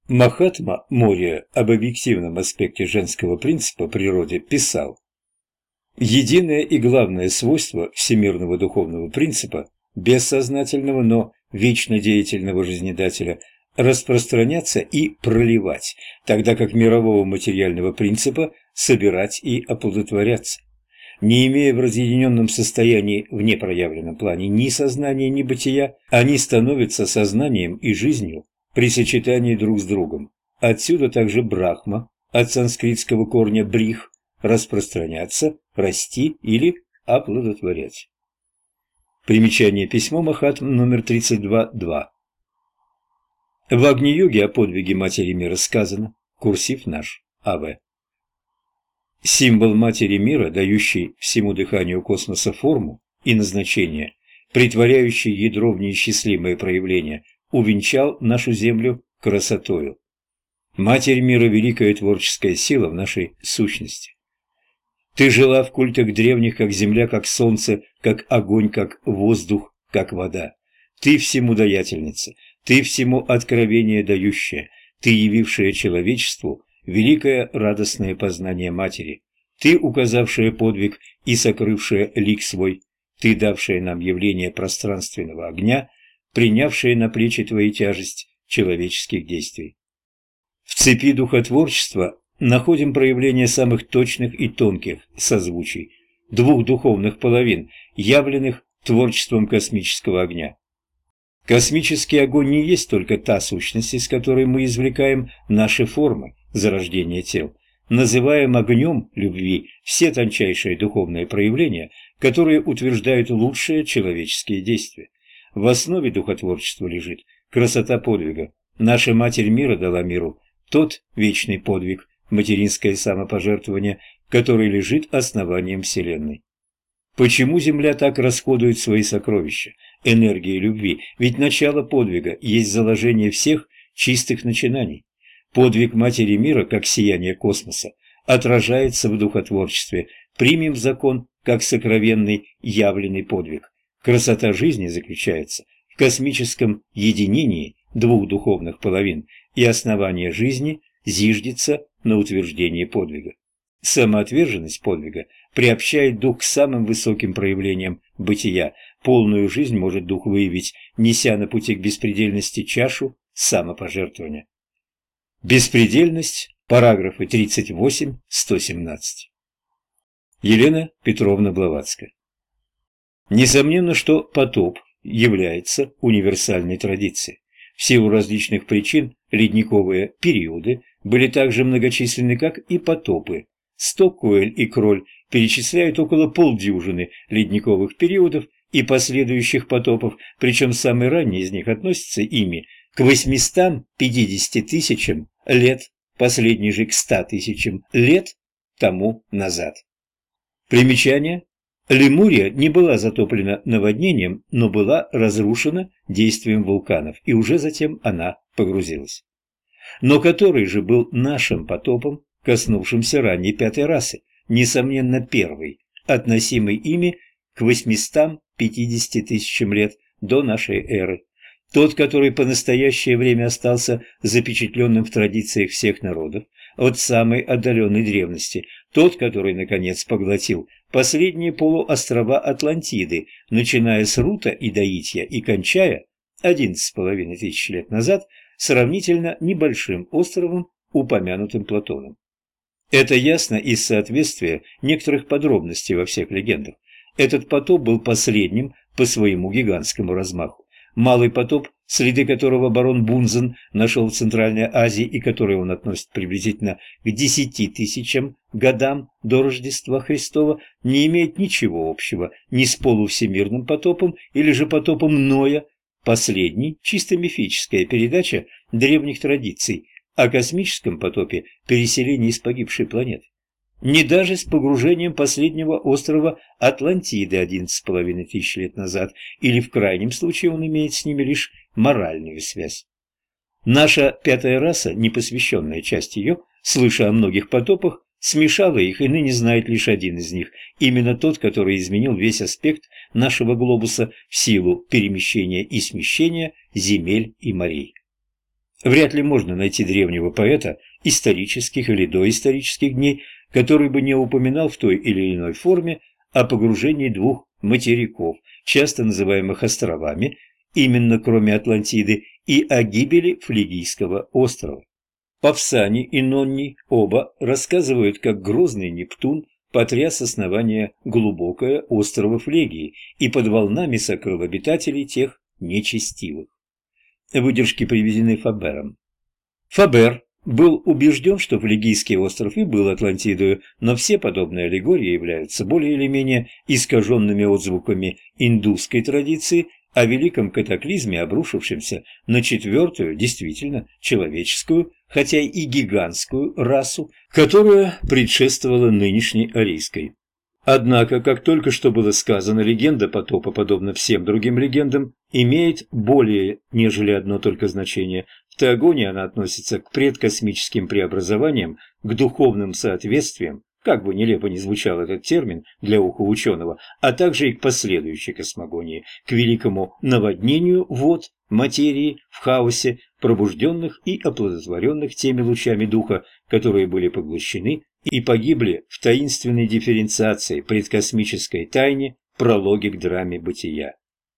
Махатма Мория об объективном аспекте женского принципа природы писал: «Единое и главное свойство всемирного духовного принципа, бессознательного, но вечно деятельного жизнедателя, распространяться и проливать, тогда как мирового материального принципа собирать и оплодотворяться. Не имея в разъединенном состоянии в непроявленном плане ни сознания, ни бытия, они становятся сознанием и жизнью при сочетании друг с другом. Отсюда также Брахма, от санскритского корня брих, распространяться, расти или оплодотворять». Примечание. Письмо Махатм номер 32-2. В Агни-йоге о подвиге Матери Мира сказано, курсив наш, А.В. Символ Матери Мира, дающий всему дыханию космоса форму и назначение, притворяющий ядро в неисчислимое проявление, увенчал нашу Землю красотою. Матерь Мира – великая творческая сила в нашей сущности. Ты жила в культах древних, как земля, как солнце, как огонь, как воздух, как вода. Ты всему даятельница, ты всему откровение дающая, ты явившая человечеству великое радостное познание Матери, ты указавшая подвиг и сокрывшая лик свой, ты давшая нам явление пространственного огня, принявшая на плечи твои тяжесть человеческих действий. В цепи духотворчества находим проявление самых точных и тонких созвучий, двух духовных половин, явленных творчеством космического огня. Космический огонь не есть только та сущность, из которой мы извлекаем наши формы зарождения тел. Называем огнем любви все тончайшие духовные проявления, которые утверждают лучшие человеческие действия. В основе духотворчества лежит красота подвига. Наша Матерь Мира дала миру тот вечный подвиг, материнское самопожертвование, который лежит основанием Вселенной. Почему Земля так расходует свои сокровища, энергии любви? Ведь начало подвига есть заложение всех чистых начинаний. Подвиг Матери Мира, как сияние космоса, отражается в духотворчестве. Примем закон как сокровенный явленный подвиг. Красота жизни заключается в космическом единении двух духовных половин, и основание жизни зиждется на утверждении подвига. Самоотверженность подвига приобщает дух к самым высоким проявлениям бытия. Полную жизнь может дух выявить, неся на пути к беспредельности чашу самопожертвования. Беспредельность. Параграфы 38-117. Елена Петровна Блаватская. Несомненно, что потоп является универсальной традицией. В силу различных причин ледниковые периоды были так же многочисленны, как и потопы. Стокуэль и Кроль перечисляют около полдюжины ледниковых периодов и последующих потопов, причем самый ранний из них относится ими к 850 тысячам лет, последний же к 100 тысячам лет тому назад. Примечание. Лемурия не была затоплена наводнением, но была разрушена действием вулканов, и уже затем она погрузилась. Но который же был нашим потопом, коснувшимся ранней пятой расы, несомненно первый, относимый ими к 850 тысячам лет до нашей эры. Тот, который по настоящее время остался запечатленным в традициях всех народов, от самой отдаленной древности, тот, который, наконец, поглотил последние полуострова Атлантиды, начиная с Рута и Даитья и кончая 11,5 тысяч лет назад сравнительно небольшим островом, упомянутым Платоном. Это ясно из соответствия некоторых подробностей во всех легендах. Этот потоп был последним по своему гигантскому размаху. Малый потоп, следы которого барон Бунзен нашел в Центральной Азии и который он относит приблизительно к 10 тысячам годам до Рождества Христова, не имеет ничего общего ни с полувсемирным потопом или же потопом Ноя. Последний – чисто мифическая передача древних традиций о космическом потопе переселении с погибшей планеты. Не даже с погружением последнего острова Атлантиды 11,5 тысяч лет назад, или в крайнем случае он имеет с ними лишь моральную связь. Наша пятая раса, непосвященная часть ее, слыша о многих потопах, смешала их и ныне знает лишь один из них, именно тот, который изменил весь аспект нашего глобуса в силу перемещения и смещения земель и морей. Вряд ли можно найти древнего поэта исторических или доисторических дней, который бы не упоминал в той или иной форме о погружении двух материков, часто называемых островами, именно кроме Атлантиды, и о гибели Флигийского острова. Павсани и Нонни оба рассказывают, как грозный Нептун потряс основание глубокое острова Флегии и под волнами сокрыл обитателей тех нечестивых. Выдержки приведены Фабером. Фабер был убежден, что Флигийский остров и был Атлантидою, но все подобные аллегории являются более или менее искаженными отзвуками индусской традиции о великом катаклизме, обрушившемся на четвертую, действительно человеческую, хотя и гигантскую расу, которая предшествовала нынешней арийской. Однако, как только что было сказано, легенда потопа, подобно всем другим легендам, имеет более, нежели одно только значение. В теогонии она относится к предкосмическим преобразованиям, к духовным соответствиям, как бы нелепо ни звучал этот термин для уха ученого, а также и к последующей космогонии, к великому наводнению вод, материи, в хаосе, пробужденных и оплодотворенных теми лучами духа, которые были поглощены и погибли в таинственной дифференциации предкосмической тайне, прологе к драме бытия.